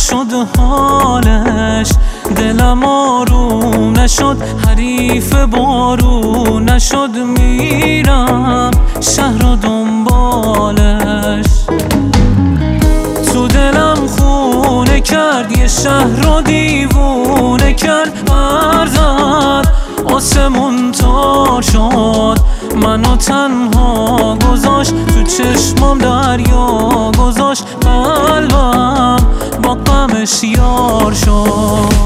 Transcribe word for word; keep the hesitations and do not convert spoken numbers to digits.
نشد حالش، دلم آروم نشد، حریف بارون نشد، میرم شهر و دنبالش. تو دلم خونه کرد، یه شهر رو دیوونه کرد، برزد آسمون تار شد، منو تنها گذاشت، تو چشمام دریا گذاشت، قلبم با غمش یار شد.